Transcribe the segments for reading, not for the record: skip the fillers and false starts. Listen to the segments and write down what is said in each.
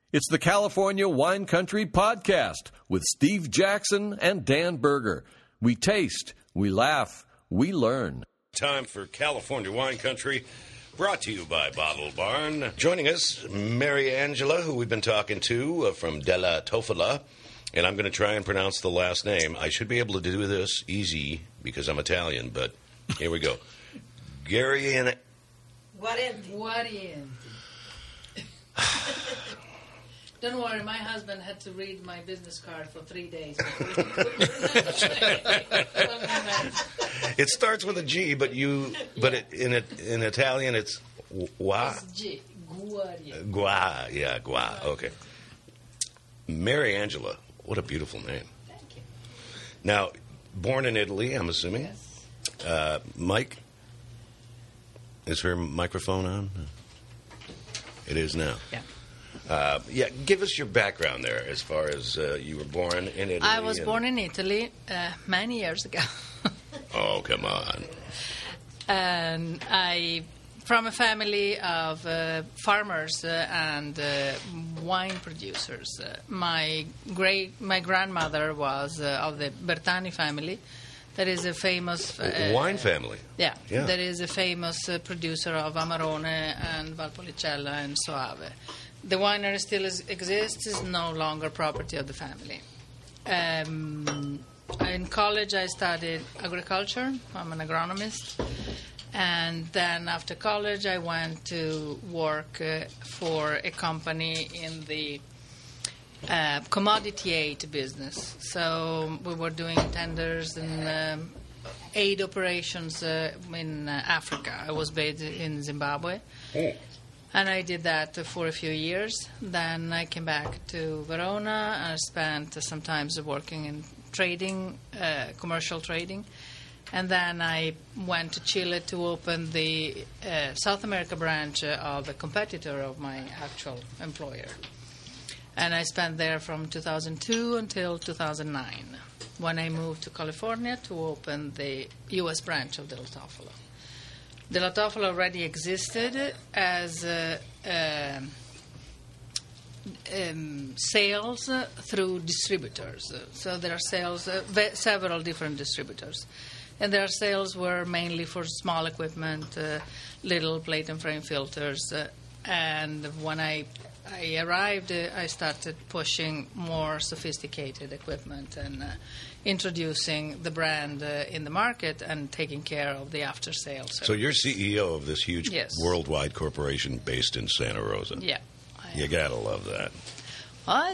It's the California Wine Country Podcast with Steve Jackson and Dan Berger. We taste, we laugh, we learn. Time for California Wine Country, brought to you by Bottle Barn. Joining us, Mary Angela, who we've been talking to from Della Tofola. And I'm going to try and pronounce the last name. I should be able to do this easy because I'm Italian, but here we go. Guarienti. Guarienti. Don't worry, my husband had to read my business card for 3 days. It starts with a G, but in Italian it's Gua. It's G. Guarienti. Gua, yeah, Gua. Okay. Mary Angela, what a beautiful name. Thank you. Now, born in Italy, I'm assuming. Yes. Mike, is her microphone on? It is now. Yeah. Give us your background there as far as you were born in Italy. I was born in Italy many years ago. Oh, come on. And from a family of farmers and wine producers. My grandmother was of the Bertani family. That is a famous... wine family? Yeah. That is a famous producer of Amarone and Valpolicella and Soave. The winery still exists, is no longer property of the family. In college, I studied agriculture. I'm an agronomist. And then after college, I went to work for a company in the commodity aid business. So we were doing tenders and aid operations in Africa. I was based in Zimbabwe. Oh. And I did that for a few years. Then I came back to Verona. I spent some time working in trading, commercial trading. And then I went to Chile to open the South America branch of a competitor of my actual employer. And I spent there from 2002 until 2009, when I moved to California to open the U.S. branch of Della Tofola. Della Tofola already existed as sales through distributors. So there are sales, several different distributors. And their sales were mainly for small equipment, little plate and frame filters. And when I arrived, I started pushing more sophisticated equipment and introducing the brand in the market and taking care of the after-sale service. So you're CEO of this huge worldwide corporation based in Santa Rosa. Yeah. You gotta love that. Well,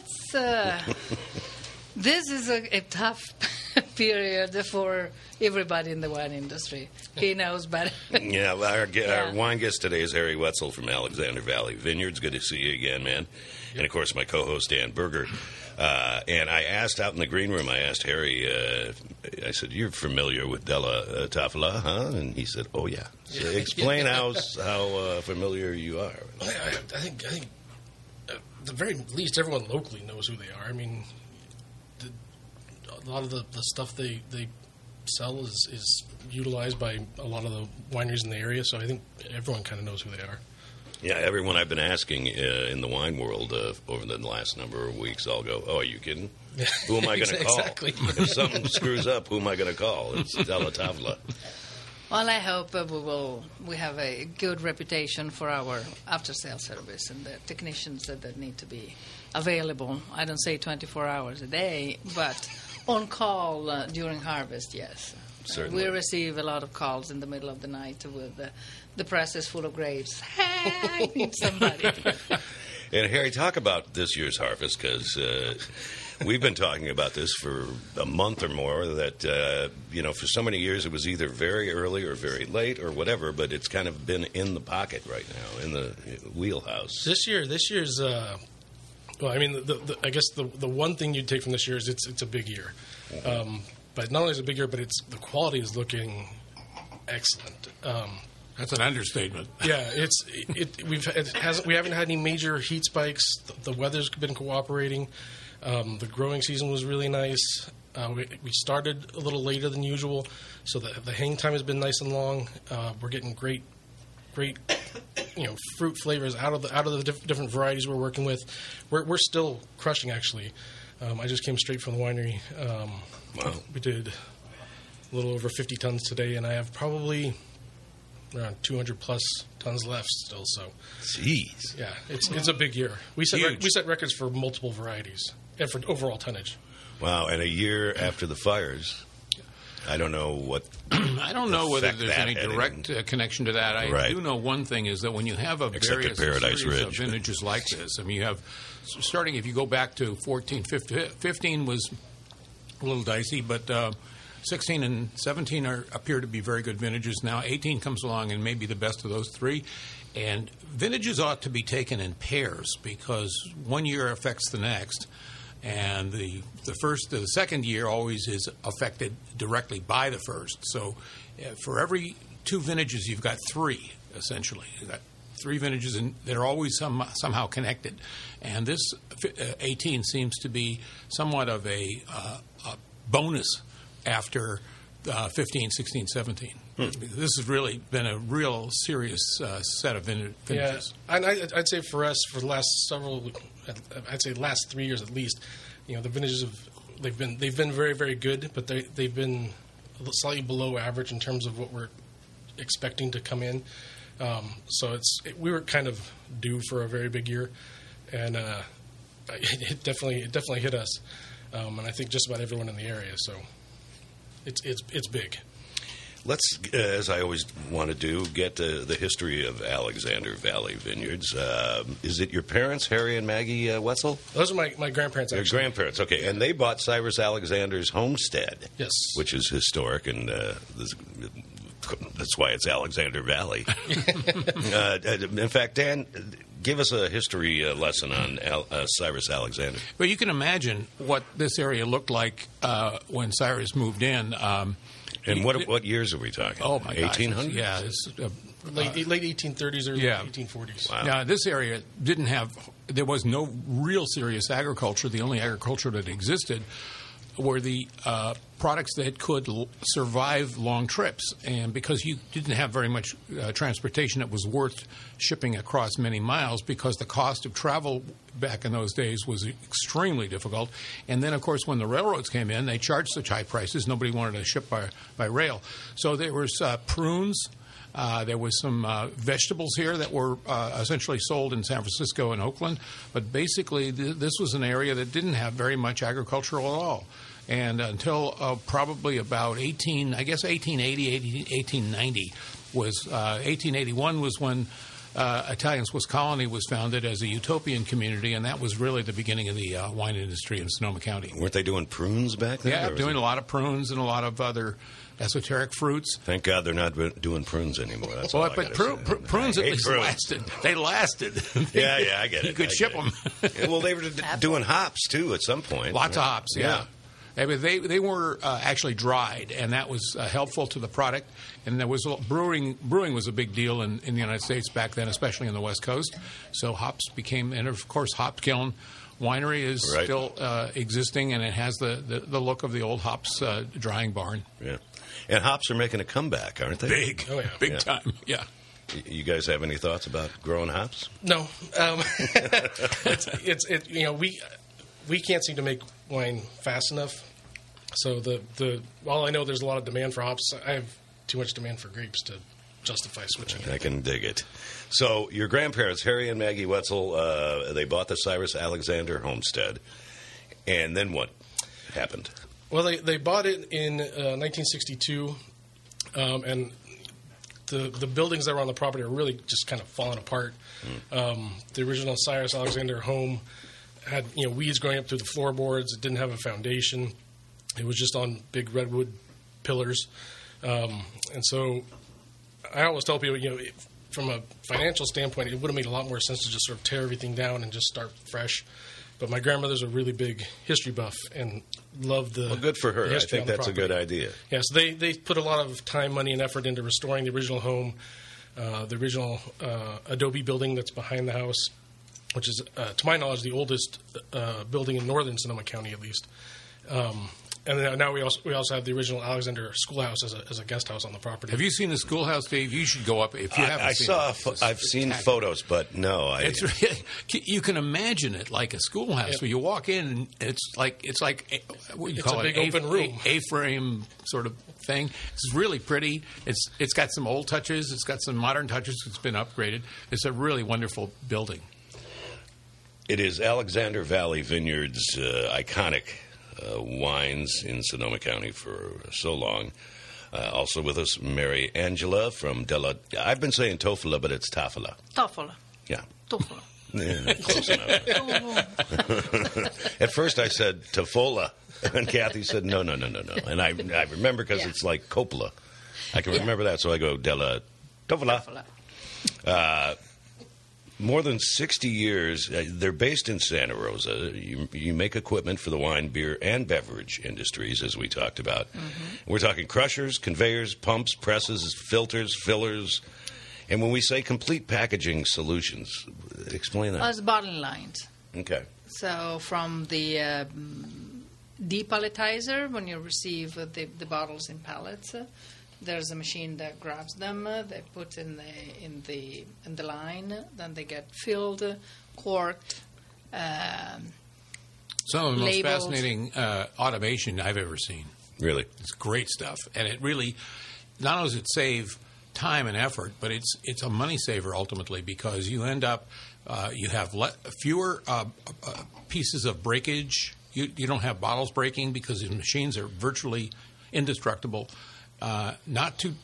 this is a tough period for everybody in the wine industry. He knows better. Yeah, our wine guest today is Harry Wetzel from Alexander Valley Vineyards. Good to see you again, man. And, of course, my co-host, Dan Berger. And I asked out in the green room, I asked Harry, I said, you're familiar with Della Tofola, huh? And he said, oh, yeah. So explain how familiar you are. I think at the very least, everyone locally knows who they are. I mean, a lot of the stuff they sell is utilized by a lot of the wineries in the area, so I think everyone kind of knows who they are. Yeah, everyone I've been asking in the wine world over the last number of weeks, I'll go, oh, are you kidding? Yeah. Who am I going to call? Exactly. If something screws up, who am I going to call? It's Della Tofola. Well, I hope we have a good reputation for our after-sale service and the technicians that need to be available. I don't say 24 hours a day, but on call during harvest, yes. Certainly. We receive a lot of calls in the middle of the night with the press is full of grapes. Hey, I need somebody. And Harry, talk about this year's harvest, because we've been talking about this for a month or more, that, for so many years it was either very early or very late or whatever, but it's kind of been in the pocket right now, in the wheelhouse. This year's... well, I mean, I guess the one thing you'd take from this year is it's a big year. But not only is it a big year, but the quality is looking excellent. That's an understatement. Yeah, we haven't had any major heat spikes. The weather's been cooperating. The growing season was really nice. We started a little later than usual, so the hang time has been nice and long. We're getting great fruit flavors out of the different varieties we're working with. We're still crushing, actually. I just came straight from the winery. Wow. We did a little over 50 tons today, and I have probably around 200 plus tons left still. So, Jeez. yeah, it's a big year. We set records for multiple varieties and for overall tonnage. Wow, and a year after the fires, I don't know what. I don't know whether effect there's that any had direct connection to that. I Right. do know one thing is that when you have a Except various at Paradise series of Ridge. vintages like this, I mean, you have starting if you go back to 14, 15 was a little dicey, but 16 and 17 appear to be very good vintages. Now 18 comes along and may be the best of those three. And vintages ought to be taken in pairs because one year affects the next. And the second year always is affected directly by the first. So for every two vintages, you've got three, essentially. You've got three vintages, and they're always somehow connected. And this 18 seems to be somewhat of a bonus after 15, 16, 17. This has really been a real serious set of vintages. Yeah, and I'd say for us, for the last last 3 years at least, the vintages they've been very, very good, but they've been slightly below average in terms of what we're expecting to come in. So we were kind of due for a very big year, and it definitely hit us, and I think just about everyone in the area. So it's big. Let's, as I always want to do, get the history of Alexander Valley Vineyards. Is it your parents, Harry and Maggie Wetzel? Those are my grandparents, Your actually. grandparents, okay. And they bought Cyrus Alexander's homestead. Yes. Which is historic, and that's why it's Alexander Valley. In fact, Dan, give us a history lesson on Cyrus Alexander. Well, you can imagine what this area looked like when Cyrus moved in. And what years are we talking? Oh, my gosh. 1800s? Yeah. It's, Late 1830s, early 1840s. Wow. Now, this area there was no real serious agriculture. The only agriculture that existed were the products that could survive long trips. And because you didn't have very much transportation, it was worth shipping across many miles because the cost of travel back in those days was extremely difficult. And then, of course, when the railroads came in, they charged such high prices, nobody wanted to ship by rail. So there was prunes. There was some vegetables here that were essentially sold in San Francisco and Oakland. But basically, this was an area that didn't have very much agriculture at all. And until probably about 1880, 1890 was 1881 was when Italian Swiss Colony was founded as a utopian community, and that was really the beginning of the wine industry in Sonoma County. Weren't they doing prunes back then? Yeah, doing a lot of prunes and a lot of other esoteric fruits. Thank God they're not doing prunes anymore. That's all I but gotta say. prunes I at hate least prunes. lasted. They lasted. Yeah, I get it. You could ship them. Well, they were doing hops, too, at some point. Lots of hops, yeah. They were actually dried, and that was helpful to the product. And there was brewing was a big deal in the United States back then, especially on the West Coast. So hops became, and of course, Hop Kiln Winery is still existing, and it has the look of the old hops drying barn. Yeah, and hops are making a comeback, aren't they? Big, big time. Yeah. You guys have any thoughts about growing hops? No, we can't seem to make wine fast enough. So while I know there's a lot of demand for hops, I have too much demand for grapes to justify switching. I can dig it. So your grandparents, Harry and Maggie Wetzel, they bought the Cyrus Alexander homestead, and then what happened? Well, they bought it in 1962, and the buildings that were on the property are really just kind of falling apart. The original Cyrus Alexander home had weeds growing up through the floorboards. It didn't have a foundation. It was just on big redwood pillars. And so I always tell people, from a financial standpoint, it would have made a lot more sense to just sort of tear everything down and just start fresh. But my grandmother's a really big history buff and loved the good for her. I history think on the that's a property. good idea. Yeah, so they put a lot of time, money, and effort into restoring the original home, the original adobe building that's behind the house, which is, to my knowledge, the oldest building in northern Sonoma County, at least. And then now we also have the original Alexander Schoolhouse as a guest house on the property. Have you seen the schoolhouse, Dave? You should go up if you haven't. I've seen photos, but no, it's really, you can imagine it like a schoolhouse. Yep. Where you walk in, and it's like what you call a big open room, A-frame sort of thing. It's really pretty. It's got some old touches. It's got some modern touches. It's been upgraded. It's a really wonderful building. It is Alexander Valley Vineyards' iconic wines in Sonoma County for so long. Also with us, Mary Angela from I've been saying Toffela, but it's Tafela. Toffela. Yeah. Toffela. Yeah, close enough. At first I said Tofola, and Kathy said no. And I remember because it's like Coppola. I can remember that, so I go Della Toffela. More than 60 years. They're based in Santa Rosa. You make equipment for the wine, beer, and beverage industries, as we talked about. Mm-hmm. We're talking crushers, conveyors, pumps, presses, filters, fillers. And when we say complete packaging solutions, explain that. It's bottling lines. Okay. So from the depalletizer, when you receive the bottles in pallets, there's a machine that grabs them. They put in the line. Then they get filled, corked. Some of the most labeled. fascinating automation I've ever seen. Really, it's great stuff, and it really not only does it save time and effort, but it's a money saver ultimately because you end up you have fewer pieces of breakage. You don't have bottles breaking because the machines are virtually indestructible. Not too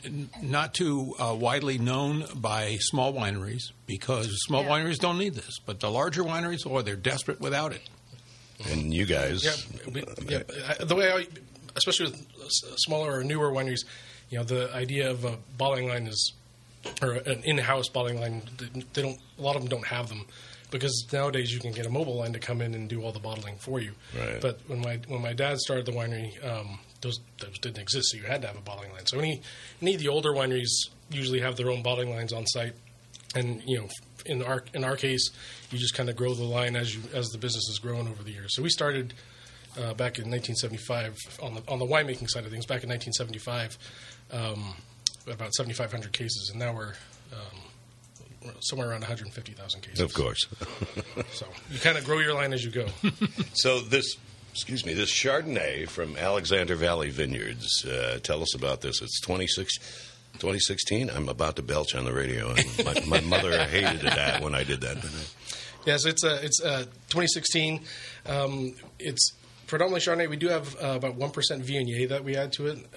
widely known by small wineries because small wineries don't need this, but the larger wineries, they're desperate without it. And you guys, the way especially with smaller or newer wineries, the idea of a bottling line or an in-house bottling line, a lot of them don't have them. Because nowadays you can get a mobile line to come in and do all the bottling for you. Right. But when my dad started the winery, those didn't exist, so you had to have a bottling line. So any of the older wineries usually have their own bottling lines on site, and in our case, you just kind of grow the line as the business has grown over the years. So we started back in 1975 on the winemaking side of things. Back in 1975, about 7,500 cases, and now we're somewhere around 150,000 cases. Of course. So you kind of grow your line as you go. So this Chardonnay from Alexander Valley Vineyards, tell us about this. It's 2016. I'm about to belch on the radio. And my mother hated it when I did that. Yes, it's 2016. It's predominantly Chardonnay. We do have about 1% Viognier that we add to it.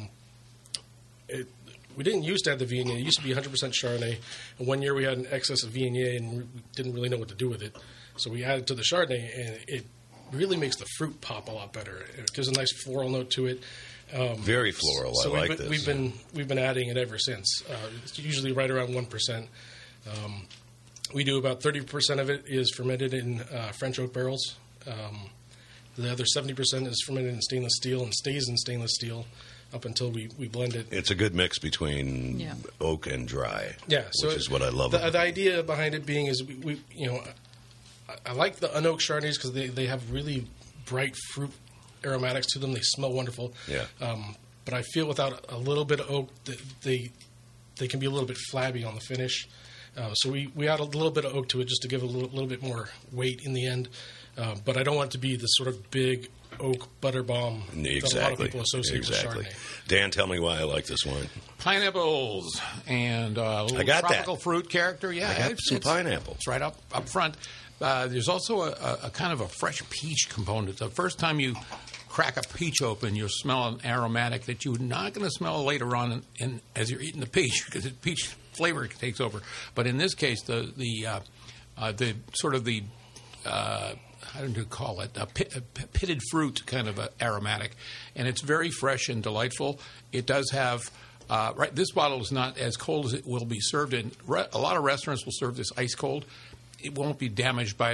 We didn't used to have the Viognier. It used to be 100% Chardonnay. And one year we had an excess of Viognier and we didn't really know what to do with it. So we added to the Chardonnay, and it really makes the fruit pop a lot better. It gives a nice floral note to it. Very floral. So I like this. We've been adding it ever since. It's usually right around 1%. We do about 30% of it is fermented in French oak barrels. The other 70% is fermented in stainless steel and stays in stainless steel up until we blend it. It's a good mix between oak and dry. Yeah, so which is what I love. The idea behind it being is we I like the unoaked Chardonnays because they have really bright fruit aromatics to them. They smell wonderful. Yeah. But I feel without a little bit of oak, they can be a little bit flabby on the finish. So we add a little bit of oak to it just to give it a little bit more weight in the end. But I don't want it to be the sort of big oak butter bomb that a lot of people associate with Chardonnay. Dan, tell me why I like this wine. Pineapples and a little tropical fruit character. Yeah, I got some pineapple. It's right up front. There's also a kind of a fresh peach component. The first time you crack a peach open, you'll smell an aromatic that you're not going to smell later on as you're eating the peach because the peach flavor takes over. But in this case, the sort of the I don't know what to call it, a pitted fruit kind of aromatic. And it's very fresh and delightful. It does have, this bottle is not as cold as it will be served in. A lot of restaurants will serve this ice cold. It won't be damaged by that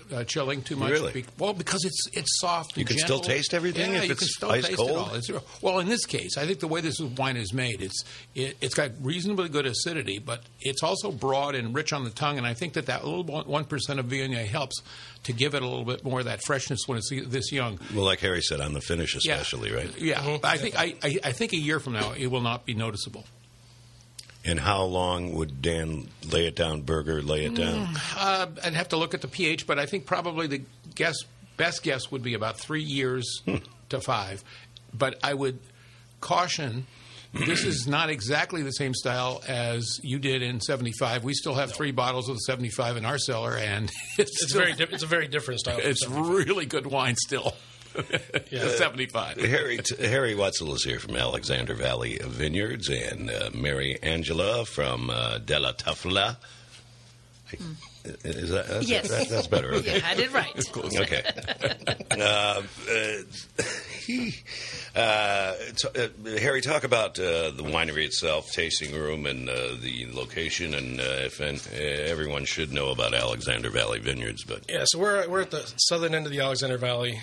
chilling too much. Really? Well, because it's soft and You can gentle. still taste everything Yeah, if you it's can still ice taste cold? it all. Well, in this case, I think the way this wine is made, it's got reasonably good acidity, but it's also broad and rich on the tongue, and I think that little 1% of Viognier helps to give it a little bit more of that freshness when it's this young. Well, like Harry said, on the finish especially, right? Yeah, but I think a year from now it will not be noticeable. And how long would Dan lay it down, Burger lay it down? I'd have to look at the pH, but I think probably the best guess would be about 3 years to 5. But I would caution, this is not exactly the same style as you did in 75. We still have 3 bottles of the 75 in our cellar, and it's a very different style. It's really good wine still. Yeah. 75. Harry Wetzel is here from Alexander Valley Vineyards, and Mary Angela from Della Tavola. Is that Yes. That's better. Okay. You had it right. Okay. Harry, talk about the winery itself, tasting room, and the location, and everyone should know about Alexander Valley Vineyards. But yeah, so we're at the southern end of the Alexander Valley.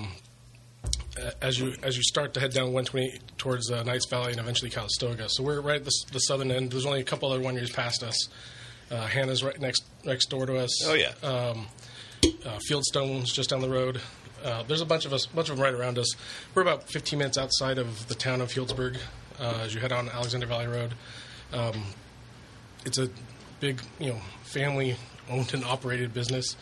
As you start to head down 128 towards Knights Valley and eventually Calistoga, so we're right at the southern end. There's only a couple other wineries past us. Hannah's right next door to us. Oh yeah. Fieldstone's just down the road. There's a bunch of them right around us. We're about 15 minutes outside of the town of Healdsburg as you head on Alexander Valley Road. It's a big, family owned and operated business.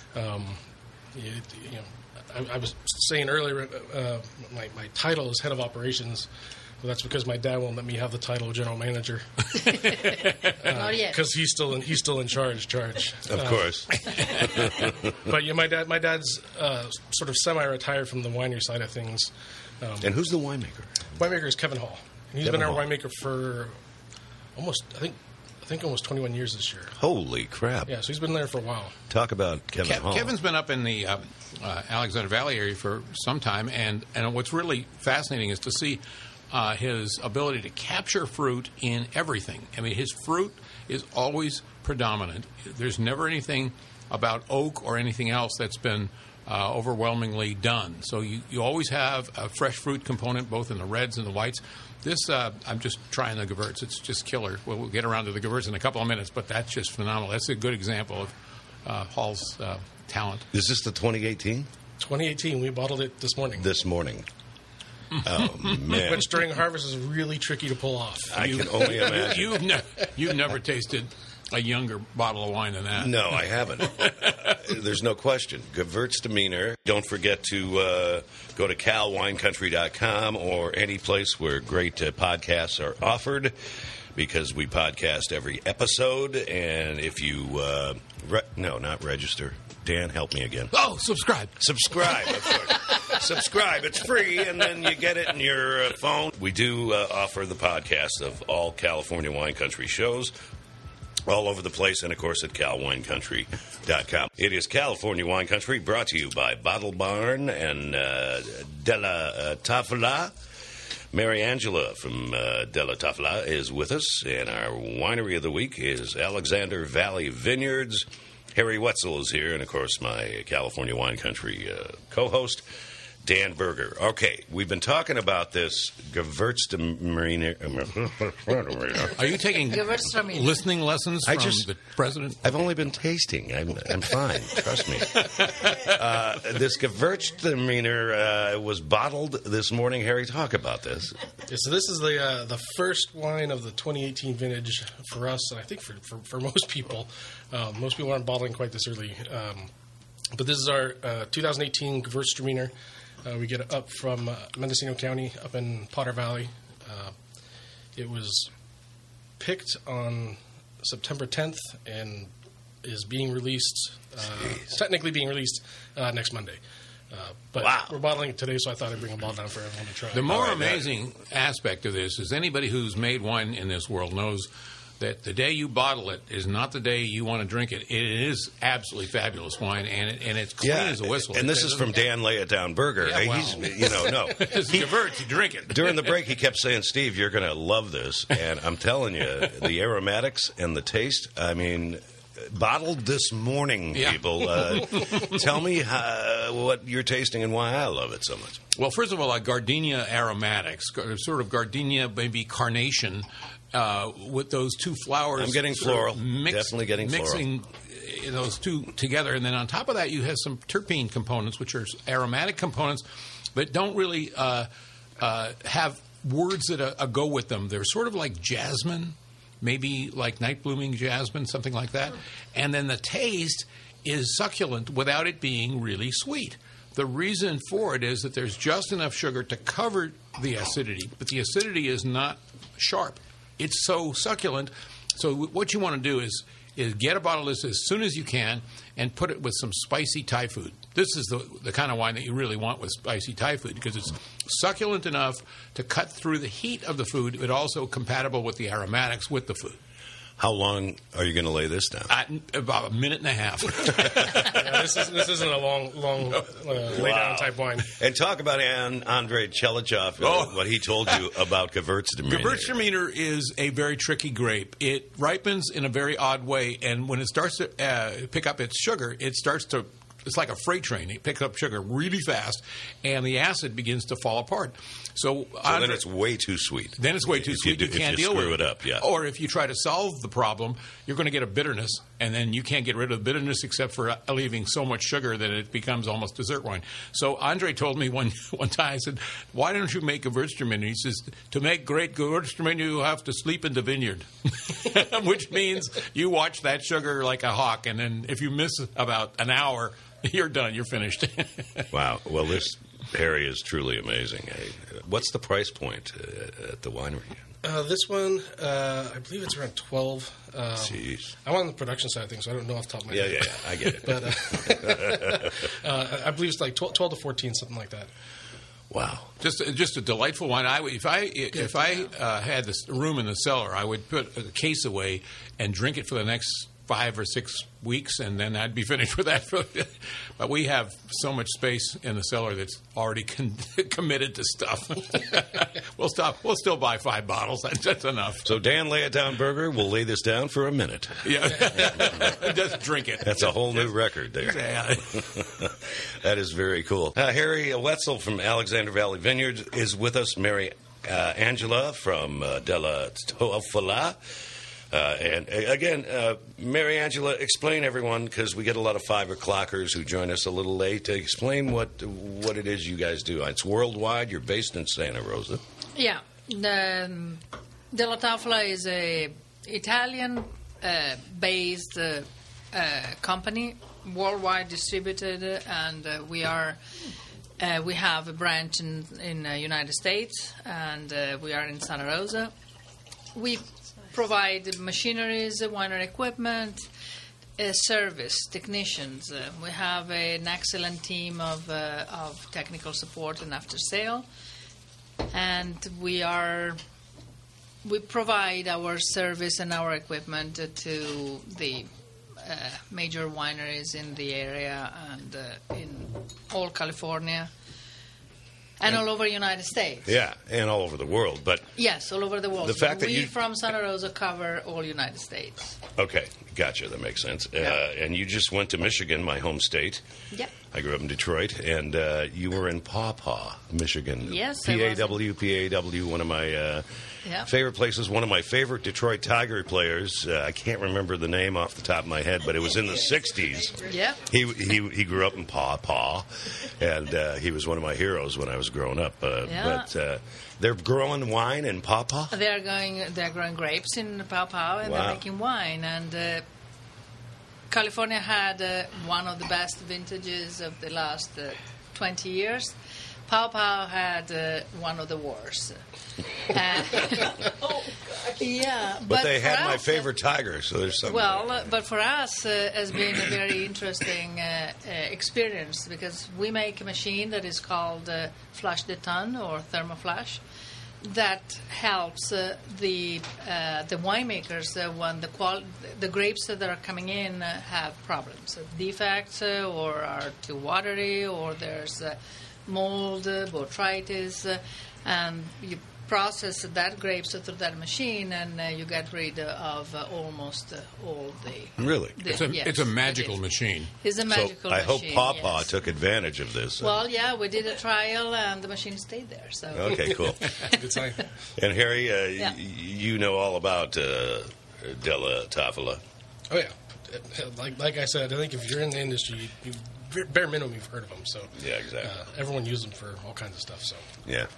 I was saying earlier, my title is head of operations. Well, that's because my dad won't let me have the title of general manager. Not yet. Because he's still in charge. Of course. But my dad's sort of semi-retired from the winery side of things. And who's the winemaker? Winemaker is Kevin Hall. And he's Kevin been our Hall. winemaker for almost 21 years this year. Holy crap! Yeah, so he's been there for a while. Talk about Kevin Hall. Kevin's been up in the Alexander Valley area for some time, and what's really fascinating is to see his ability to capture fruit in everything. I mean, his fruit is always predominant. There's never anything about oak or anything else that's been overwhelmingly done. So you always have a fresh fruit component, both in the reds and the whites. This, I'm just trying the Gewurz. It's just killer. We'll get around to the Gewurz in a couple of minutes, but that's just phenomenal. That's a good example of Hall's talent. Is this the 2018? 2018, we bottled it this morning. This morning. Oh, man. Which during harvest is really tricky to pull off. I can only imagine. You've never tasted a younger bottle of wine than that. No, I haven't. There's no question. Gewürztraminer. Don't forget to go to calwinecountry.com or any place where great podcasts are offered, because we podcast every episode. And if you not register. Dan, help me again. Oh, subscribe. Subscribe, of course. Subscribe. It's free, and then you get it in your phone. We do offer the podcast of all California Wine Country shows all over the place, and, of course, at calwinecountry.com. It is California Wine Country, brought to you by Bottle Barn and Della Tavola. Mary Angela from Della Tavola is with us, and our winery of the week is Alexander Valley Vineyards. Harry Wetzel is here, and, of course, my California Wine Country co-host, Dan Burger. Okay, we've been talking about this Gewürztraminer. Are you taking Gewürztraminer. listening lessons from the president? I've only been tasting. I'm fine. Trust me. This Gewürztraminer was bottled this morning. Harry, talk about this. Yeah, so this is the first wine of the 2018 vintage for us, and I think for most people. Most people aren't bottling quite this early. But this is our 2018 Gewürztraminer. We get it up from Mendocino County, up in Potter Valley. It was picked on September 10th and is being released, technically being released next Monday. But we're bottling it today, so I thought I'd bring a bottle down for everyone to try. The more amazing aspect of this is anybody who's made wine in this world knows that the day you bottle it is not the day you want to drink it. It is absolutely fabulous wine, and it's clean as a whistle. And this is from Dan Lay It Down Burger. Yeah, well. He's, no. It's Gewürz, you drink it. During the break, he kept saying, Steve, you're going to love this. And I'm telling you, the aromatics and the taste, I mean, bottled this morning, people. Tell me what you're tasting and why I love it so much. Well, first of all, gardenia aromatics, sort of gardenia, maybe carnation, with those two flowers. I'm getting floral. Definitely getting mixing those two together. And then on top of that, you have some terpene components, which are aromatic components, but don't really have words that go with them. They're sort of like jasmine, maybe like night blooming jasmine, something like that. And then the taste is succulent without it being really sweet. The reason for it is that there's just enough sugar to cover the acidity, but the acidity is not sharp. It's so succulent. So what you want to do is get a bottle of this as soon as you can and put it with some spicy Thai food. This is the kind of wine that you really want with spicy Thai food because it's succulent enough to cut through the heat of the food, but also compatible with the aromatics with the food. How long are you going to lay this down? About a minute and a half. This isn't a long lay down type wine. And talk about Andrei Chelichov, what he told you about Gewürztraminer. Gewürztraminer is a very tricky grape. It ripens in a very odd way, and when it starts to pick up its sugar, it's like a freight train. It picks up sugar really fast, and the acid begins to fall apart. So then it's way too sweet. Then it's way too sweet. You can't deal with it. Screw it up, yeah. Or if you try to solve the problem, you're going to get a bitterness, and then you can't get rid of the bitterness except for leaving so much sugar that it becomes almost dessert wine. So Andre told me one time, I said, why don't you make Gewürztraminer? He says, to make great Gewürztraminer, you have to sleep in the vineyard, which means you watch that sugar like a hawk, and then if you miss about an hour, you're done. You're finished. Wow. Well, this Harry is truly amazing. What's the price point at the winery? This one, I believe it's around 12. Jeez. I'm on the production side of things, so I don't know off the top of my head. Yeah, I get it. But I believe it's like 12 to 14, something like that. Wow. Just a delightful wine. If I had this room in the cellar, I would put a case away and drink it for the next 5 or 6 weeks, and then I'd be finished with that. But we have so much space in the cellar that's already committed to stuff. We'll still buy 5 bottles. That's enough. So Dan, lay it down, Burger. We'll lay this down for a minute. Yeah, just drink it. That's a whole new record there. Yeah. That is very cool. Harry Wetzel from Alexander Valley Vineyards is with us. Mary Angela from Della Toffala. And again, Mary Angela, explain everyone, because we get a lot of 5 o'clockers who join us a little late. Explain what it is you guys do. It's worldwide. You're based in Santa Rosa. Yeah. Della Tavola is a Italian based company, worldwide distributed, and we have a branch in the United States, and we are in Santa Rosa. We provide machineries, winery equipment, service, technicians. We have an excellent team of technical support and after sale, and we provide our service and our equipment to the major wineries in the area and in all California. And all over the United States. Yeah, and all over the world. But yes, all over the world. The fact that we from Santa Rosa cover all United States. Okay, gotcha. That makes sense. Yeah. And you just went to Michigan, my home state. Yep. I grew up in Detroit, and you were in Paw Paw, Michigan. Yes, PAW, one of my favorite places. One of my favorite Detroit Tiger players. I can't remember the name off the top of my head, but it was in the 60s. Yep. He grew up in Paw Paw, and he was one of my heroes when I was growing up. But they're growing wine in Paw Paw? They're growing grapes in Paw Paw, and they're making wine. And California had one of the best vintages of the last 20 years. Paw Paw had one of the worst. Yeah, but they had my favorite tiger, so there's something. Well, but for us, has been a very interesting experience because we make a machine that is called Flash de Tonne or Thermoflash that helps the winemakers when the grapes that are coming in have problems, defects, or are too watery, or there's mold, botrytis, and process that grapes through that machine, and you get rid of almost all the. Really? It's a magical machine. It's a magical I machine. hope Pawpaw yes. took advantage of this. Well, yeah, we did a trial, and the machine stayed there. So. Okay, cool. Good sign. And Harry, Yeah. you know all about Della Tavola. Oh yeah, like I said, I think if you're in the industry, you bare minimum you've heard of them. So Yeah, exactly. everyone uses them for all kinds of stuff. So Yeah.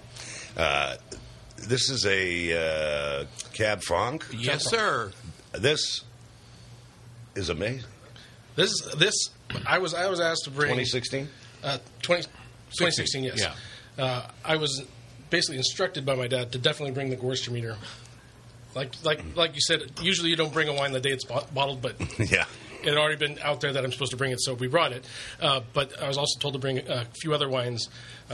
This is a Cab Franc. Yes, sir. This is amazing. this I was asked to bring 2016? 2016, yes. Yeah. I was basically instructed by my dad to definitely bring the Gewürztraminer. Like you said, usually you don't bring a wine the day it's bottled, but Yeah. it had already been out there that I'm supposed to bring it, so we brought it. But I was also told to bring a few other wines.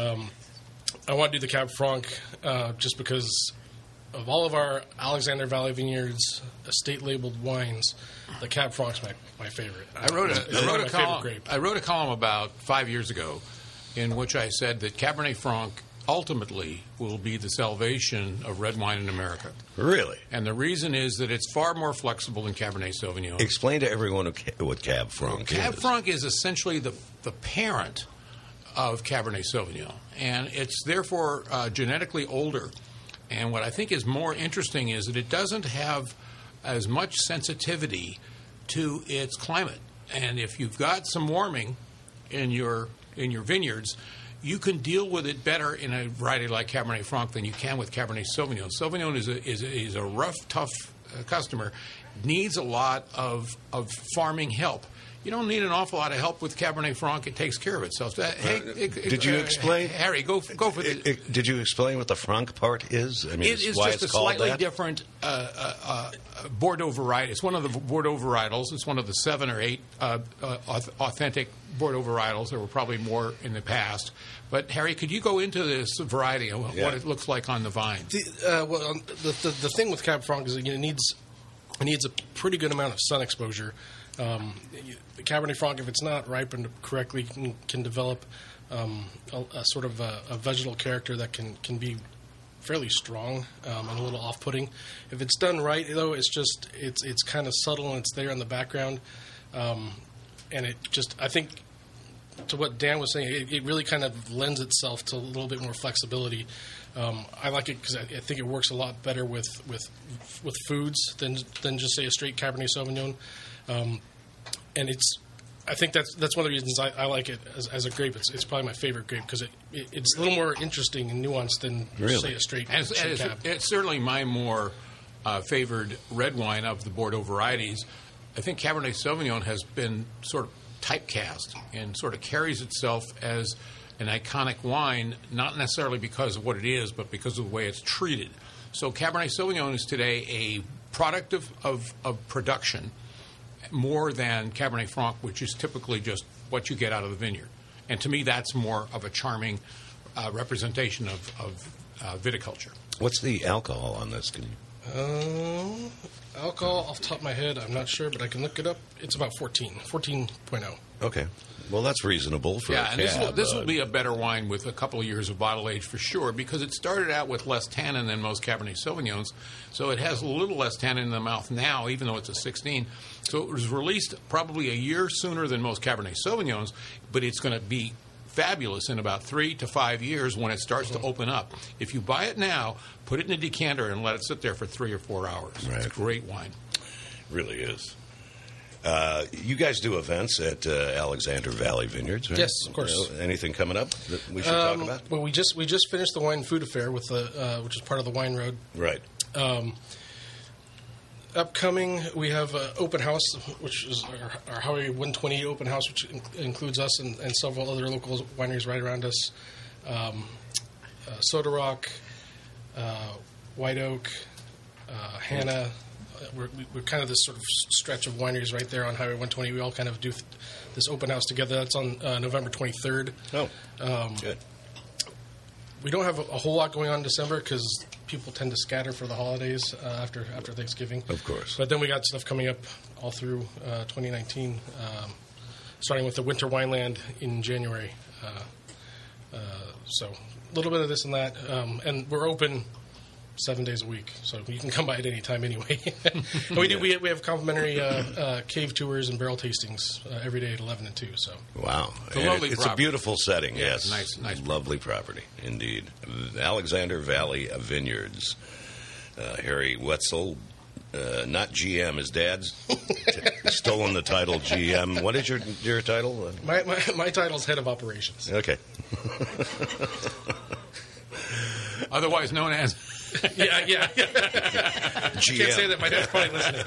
I want to do the Cab Franc just because of all of our Alexander Valley Vineyards estate-labeled wines, the Cab Franc's my favorite. I wrote It's one of my a favorite column. grape. I wrote a column about 5 years ago, in which I said that Cabernet Franc ultimately will be the salvation of red wine in America. Really? And the reason is that it's far more flexible than Cabernet Sauvignon. Explain to everyone what Cab Franc Cab is. Franc is essentially the parent of Cabernet Sauvignon, and it's therefore genetically older. And what I think is more interesting is that it doesn't have as much sensitivity to its climate. And if you've got some warming in your vineyards, you can deal with it better in a variety like Cabernet Franc than you can with Cabernet Sauvignon. Sauvignon is a rough, tough customer, needs a lot of farming help. You don't need an awful lot of help with Cabernet Franc. It takes care of itself. Did you explain? Harry, go for the... Did you explain what the Franc part is? I mean, It is why just it's a called slightly that? different Bordeaux variety. It's one of the Bordeaux varietals. It's one of the 7 or 8 authentic Bordeaux varietals. There were probably more in the past. But, Harry, could you go into this variety and what it looks like on the vine? The thing with Cab Franc is that it needs a pretty good amount of sun exposure. The Cabernet Franc, if it's not ripened correctly, can develop a sort of a vegetal character that can be fairly strong and a little off-putting. If it's done right, though, it's kind of subtle and it's there in the background, and it just, I think, to what Dan was saying, it really kind of lends itself to a little bit more flexibility. I like it because I think it works a lot better with foods than just say a straight Cabernet Sauvignon. And I think that's one of the reasons I like it as a grape. It's probably my favorite grape because it's a little more interesting and nuanced than say a straight Cab. It's certainly my more favored red wine of the Bordeaux varieties. I think Cabernet Sauvignon has been sort of typecast and sort of carries itself as an iconic wine, not necessarily because of what it is, but because of the way it's treated. So Cabernet Sauvignon is today a product of production more than Cabernet Franc, which is typically just what you get out of the vineyard. And to me, that's more of a charming representation of viticulture. What's the alcohol on this? Can you? Alcohol, off the top of my head, I'm not sure, but I can look it up. It's about 14.0. Okay. Well, that's reasonable for a and cab. this will be a better wine with a couple of years of bottle age for sure, because it started out with less tannin than most Cabernet Sauvignons, so it has a little less tannin in the mouth now, even though it's a 16. So it was released probably a year sooner than most Cabernet Sauvignons, but it's going to be fabulous in about 3 to 5 years when it starts to open up. If you buy it now, put it in a decanter and let it sit there for 3 or 4 hours. Right. It's great wine. Really is. You guys do events at Alexander Valley Vineyards, right? Yes, of course. Anything coming up that we should talk about? Well, we just finished the Wine and Food Affair with which is part of the Wine Road. Right. Upcoming, we have open house, which is our Highway 120 open house, which includes us and several other local wineries right around us. Soda Rock, White Oak, Hannah. We're kind of this sort of stretch of wineries right there on Highway 120. We all kind of do this open house together. That's on November 23rd. Oh, good. We don't have a whole lot going on in December because people tend to scatter for the holidays after Thanksgiving. Of course. But then we got stuff coming up all through 2019, starting with the Winter Wineland in January. So a little bit of this and that. And we're open 7 days a week, so you can come by at any time anyway. We have complimentary cave tours and barrel tastings every day at 11 and 2. So wow, it's a beautiful setting. Yes, nice, lovely property indeed. Alexander Valley Vineyards. Harry Wetzel. Not GM. His dad's stolen the title GM. What is your title? My title's head of operations. Okay. Otherwise known as... yeah. GM. Can't say that. My dad's probably listening.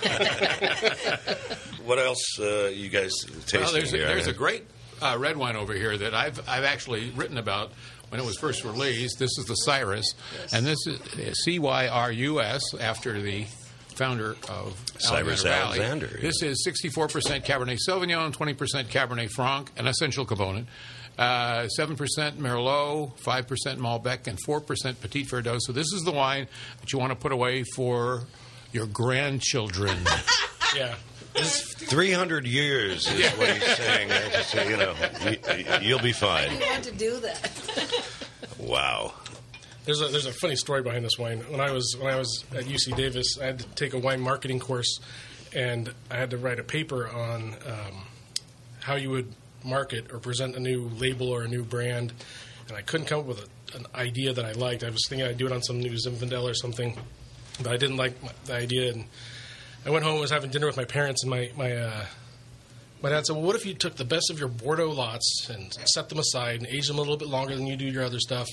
What else you guys tasting here? There's a great red wine over here that I've actually written about when it was first released. This is the Cyrus, and this is Cyrus after the founder of Cyrus Alexander. Yeah. This is 64% Cabernet Sauvignon, 20% Cabernet Franc, an essential component. 7% Merlot, 5% Malbec, and 4% Petit Verdot. So this is the wine that you want to put away for your grandchildren. Yeah. 300 years is what he's saying. Just so you'll be fine. I want to do that. Wow. There's a funny story behind this wine. When I was at UC Davis, I had to take a wine marketing course, and I had to write a paper on how you would market or present a new label or a new brand, and I couldn't come up with an idea that I liked. I was thinking I'd do it on some new Zinfandel or something, but I didn't like the idea. And I went home and was having dinner with my parents, and my dad said, well, what if you took the best of your Bordeaux lots and set them aside and aged them a little bit longer than you do your other stuff,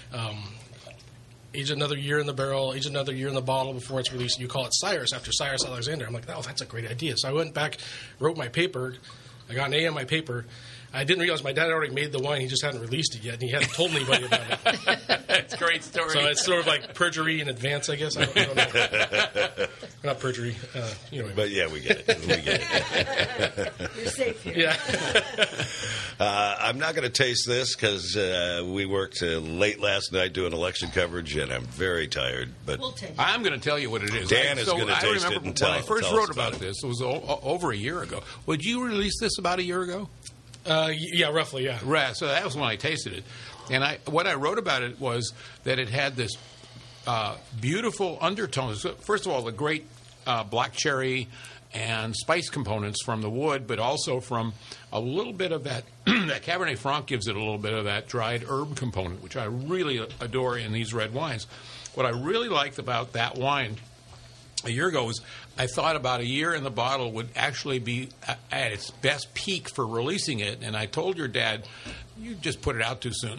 age another year in the barrel, age another year in the bottle before it's released, and you call it Cyrus after Cyrus Alexander. I'm like, oh, that's a great idea. So I went back, wrote my paper. I got an A on my paper. I didn't realize my dad had already made the wine. He just hadn't released it yet, and he hadn't told anybody about it. It's a great story. So it's sort of like perjury in advance, I guess. I don't know. Not perjury. But yeah, we get it. You're safe here. Yeah. I'm not going to taste this because we worked late last night doing election coverage, and I'm very tired. But We'll take it. I'm going to tell you what it is. Dan is going to taste it and tell when I first us wrote about this, it was over a year ago. Would you release this about a year ago? Yeah, roughly, yeah. Right, so that was when I tasted it. And what I wrote about it was that it had this beautiful undertones. First of all, the great black cherry and spice components from the wood, but also from a little bit of that, that Cabernet Franc gives it a little bit of that dried herb component, which I really adore in these red wines. What I really liked about that wine a year ago was I thought about a year in the bottle would actually be at its best peak for releasing it, and I told your dad, you just put it out too soon.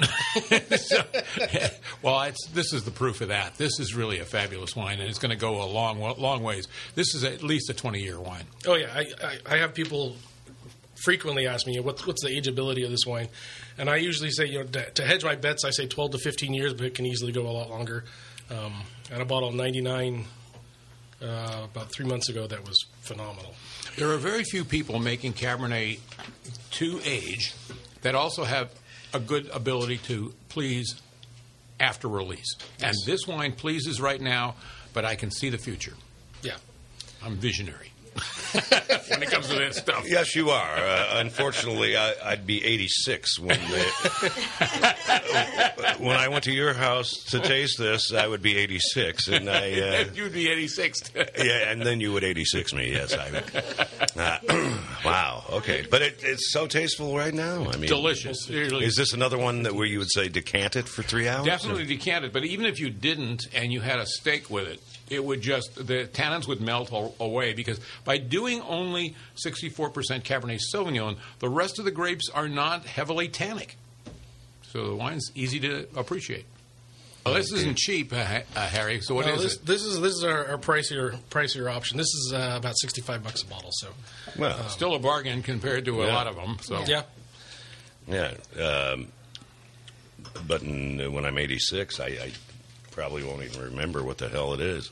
This is the proof of that. This is really a fabulous wine, and it's going to go a long ways. This is at least a 20-year wine. Oh, yeah. I have people frequently ask me, what's the ageability of this wine? And I usually say, to hedge my bets, I say 12 to 15 years, but it can easily go a lot longer. And I bought a 99 about 3 months ago that was phenomenal. There are very few people making Cabernet to age that also have a good ability to please after release. Yes. And this wine pleases right now, but I can see the future. Yeah. I'm visionary when it comes to that stuff. Yes, you are. Unfortunately, I'd be 86 when I went to your house to taste this. I would be 86, and you'd be 86. Yeah, and then you would 86 me. Yes, I would. Wow. Okay, but it's so tasteful right now. I mean, delicious. Is this another one where you would say decant it for 3 hours? Definitely decant it. But even if you didn't, and you had a steak with it, it would the tannins would melt away, because by doing only 64% Cabernet Sauvignon, the rest of the grapes are not heavily tannic. So the wine's easy to appreciate. Well, this isn't cheap, Harry. So what is it? This is our pricier option. This is about $65 a bottle. So, well, still a bargain compared to a lot of them. So yeah. But when I'm 86, I probably won't even remember what the hell it is.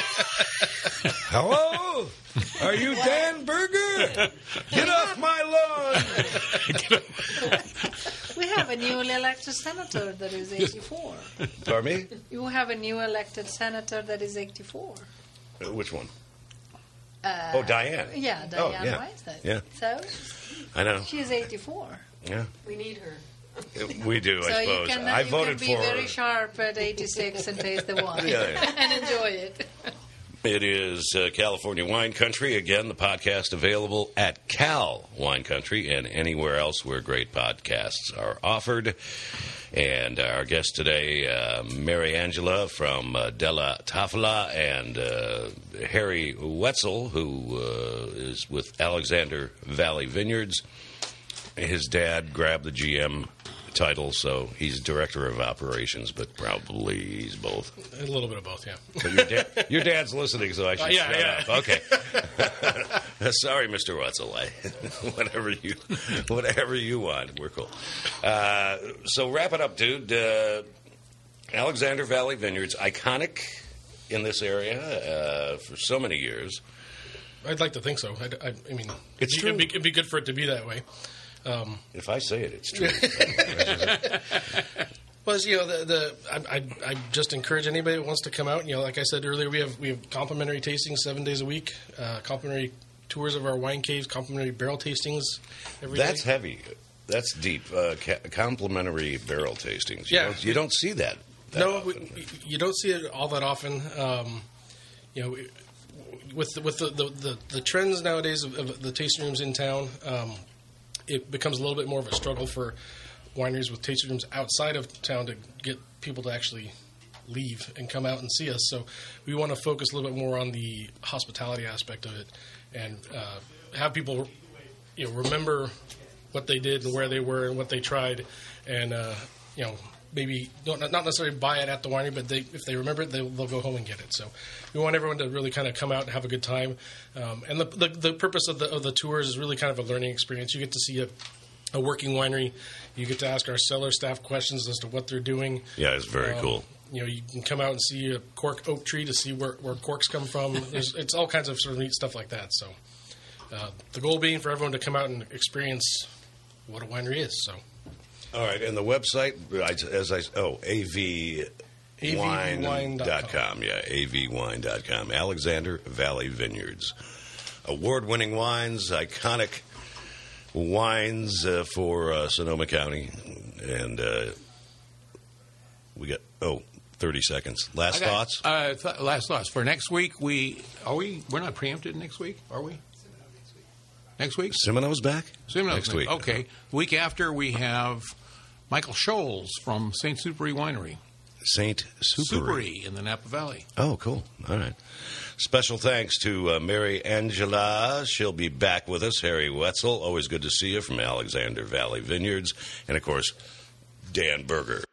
Hello? Are you Dan Berger? Get off my lawn! We have a newly elected senator that is 84. Pardon me? You have a new elected senator that is 84. Which one? Diane. Yeah, Diane Weiss. Yeah. So, I know. she's 84. Yeah. We need her. We do, I suppose. I voted for. You can be very sharp at 86 and taste the wine and enjoy it. It is California Wine Country. Again, the podcast available at Cal Wine Country and anywhere else where great podcasts are offered. And our guest today, Mary Angela from Della Tavola, and Harry Wetzel, who is with Alexander Valley Vineyards. His dad grabbed the GM title, so he's director of operations, but probably he's both. A little bit of both, yeah. But your dad's listening, so I should shut up. Okay. Sorry, Mr. Wetzel. Whatever you want. We're cool. So wrap it up, dude. Alexander Valley Vineyards, iconic in this area for so many years. I'd like to think so. I mean, it's true. It'd be good for it to be that way. If I say it, it's true. Well, I just encourage anybody that wants to come out. Like I said earlier, we have complimentary tastings 7 days a week, complimentary tours of our wine caves, complimentary barrel tastings every day. That's heavy. That's deep. Complimentary barrel tastings. You don't see that. You don't see it all that often. With the trends nowadays of the tasting rooms in town. It becomes a little bit more of a struggle for wineries with tasting rooms outside of town to get people to actually leave and come out and see us. So we want to focus a little bit more on the hospitality aspect of it and have people, remember what they did and where they were and what they tried, and maybe not necessarily buy it at the winery, but if they remember it, they'll go home and get it. So we want everyone to really kind of come out and have a good time. And the purpose of the tours is really kind of a learning experience. You get to see a working winery. You get to ask our cellar staff questions as to what they're doing. Yeah, it's very cool. You can come out and see a cork oak tree to see where corks come from. It's all kinds of sort of neat stuff like that. So the goal being for everyone to come out and experience what a winery is. So. All right, and the website, avwine.com. Yeah, avwine.com. Alexander Valley Vineyards. Award-winning wines, iconic wines for Sonoma County. And we got, 30 seconds. Last thoughts? Last thoughts. For next week, we're not preempted next week, are we? Next week? Semino's back? Next week. Okay. The week after, we have Michael Scholes from St. Superi Winery. St. Superi in the Napa Valley. Oh, cool. All right. Special thanks to Mary Angela. She'll be back with us. Harry Wetzel, always good to see you from Alexander Valley Vineyards. And, of course, Dan Berger.